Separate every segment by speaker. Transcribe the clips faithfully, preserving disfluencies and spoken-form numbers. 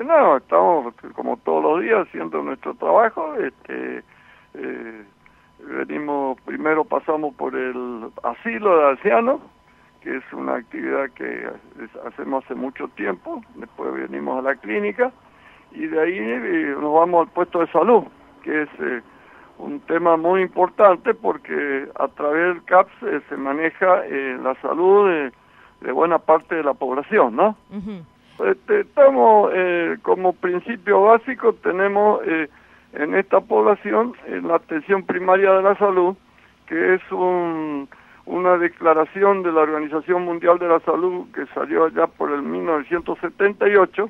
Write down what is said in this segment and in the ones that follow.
Speaker 1: no, estamos como todos los días haciendo nuestro trabajo. Este, eh, venimos, primero pasamos por el asilo de ancianos, que es una actividad que hacemos hace mucho tiempo. Después venimos a la clínica y de ahí eh, nos vamos al puesto de salud, que es eh, un tema muy importante porque a través del C A P S eh, se maneja eh, la salud de, de buena parte de la población, ¿no? Uh-huh. Este, estamos, eh, como principio básico, tenemos eh, en esta población eh, la atención primaria de la salud, que es un, una declaración de la Organización Mundial de la Salud que salió allá por el mil novecientos setenta y ocho,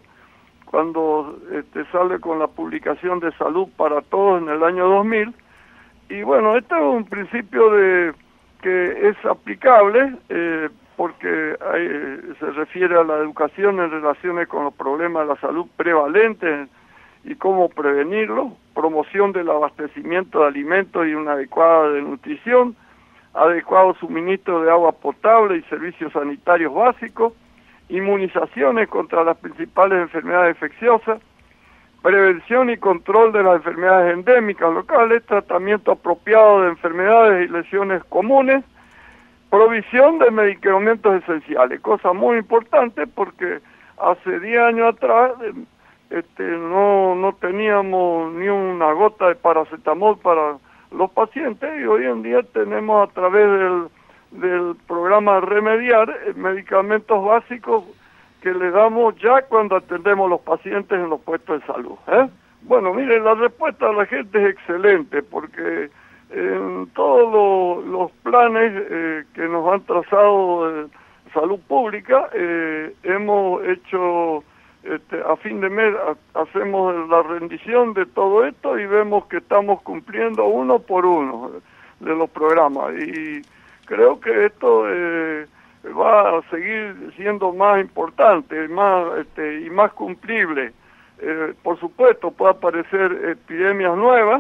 Speaker 1: cuando este, sale con la publicación de Salud para Todos en el año dos mil. Y bueno, este es un principio de que es aplicable eh, porque hay, se refiere a la educación en relaciones con los problemas de la salud prevalentes y cómo prevenirlos, promoción del abastecimiento de alimentos y una adecuada de nutrición, adecuado suministro de agua potable y servicios sanitarios básicos, inmunizaciones contra las principales enfermedades infecciosas, prevención y control de las enfermedades endémicas locales, tratamiento apropiado de enfermedades y lesiones comunes, provisión de medicamentos esenciales, cosa muy importante porque hace diez años atrás este, no, no teníamos ni una gota de paracetamol para los pacientes y hoy en día tenemos a través del, del programa Remediar eh, medicamentos básicos que le damos ya cuando atendemos a los pacientes en los puestos de salud. ¿eh? Bueno, miren, la respuesta de la gente es excelente porque en todos lo, los planes eh, que nos han trazado de salud pública eh, hemos hecho, este, a fin de mes a, hacemos la rendición de todo esto y vemos que estamos cumpliendo uno por uno de los programas y creo que esto eh, va a seguir siendo más importante más este, y más cumplible. Eh, por supuesto, puede aparecer epidemias nuevas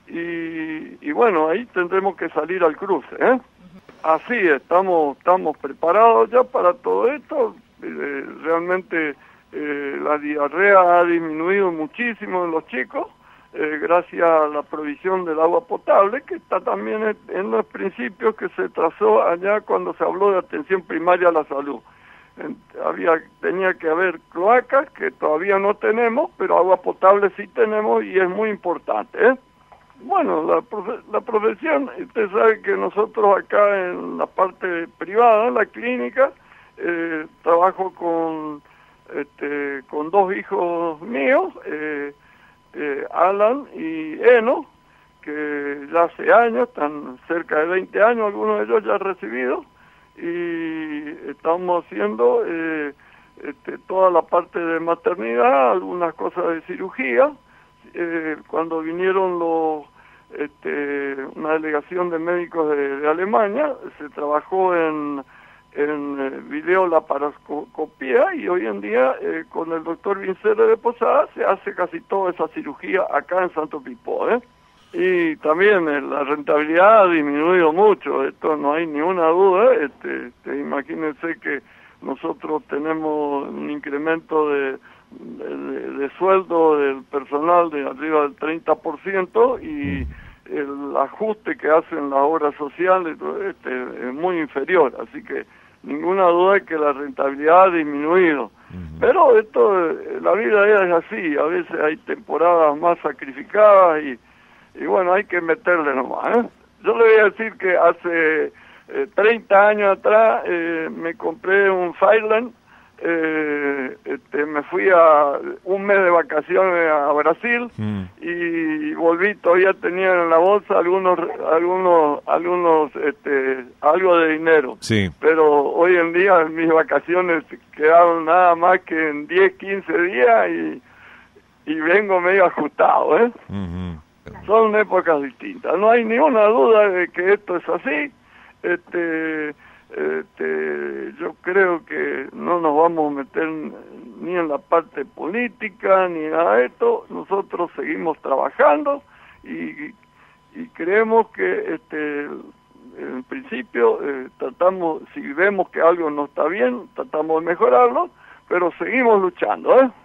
Speaker 1: y, y bueno, ahí tendremos que salir al cruce. ¿eh? Así estamos, estamos preparados ya para todo esto. Eh, realmente eh, la diarrea ha disminuido muchísimo en los chicos. Eh, gracias a la provisión del agua potable, que está también en, en los principios que se trazó allá cuando se habló de atención primaria a la salud. En, había tenía que haber cloacas, que todavía no tenemos, pero agua potable sí tenemos y es muy importante. ¿eh? Bueno, la, profe, la profesión, usted sabe que nosotros acá en la parte privada, en la clínica, eh, trabajo con, este, con dos hijos míos, eh, Eh, Alan y Eno, que ya hace años, están cerca de veinte años, algunos de ellos ya recibidos, y estamos haciendo eh, este, toda la parte de maternidad, algunas cosas de cirugía. Eh, cuando vinieron los este, una delegación de médicos de, de Alemania, se trabajó en en eh, videolaparoscopía y hoy en día eh, con el doctor Vincere de Posada se hace casi toda esa cirugía acá en Santo Pipó, ¿eh? Y también eh, la rentabilidad ha disminuido mucho, esto no hay ninguna duda. Este, este, imagínense que nosotros tenemos un incremento de, de, de sueldo del personal de arriba del treinta por ciento y el ajuste que hacen las obras sociales este, es muy inferior, así que ninguna duda de que la rentabilidad ha disminuido. Uh-huh. Pero esto, la vida es así, a veces hay temporadas más sacrificadas y, y bueno, hay que meterle nomás. ¿eh? Yo le voy a decir que hace eh, treinta años atrás eh, me compré un Fireland, eh, este, me fui a un mes de vacaciones a Brasil mm. y volví, todavía tenía en la bolsa algunos algunos algunos este algo de dinero, sí. Pero hoy en día mis vacaciones quedaron nada más que en diez, quince días y, y vengo medio ajustado, ¿eh? Uh-huh. Son épocas distintas, no hay ninguna duda de que esto es así. este Este, yo creo que no nos vamos a meter ni en la parte política ni nada de esto. Nosotros seguimos trabajando y, y creemos que este, en principio eh, tratamos, si vemos que algo no está bien, tratamos de mejorarlo, pero seguimos luchando, ¿eh?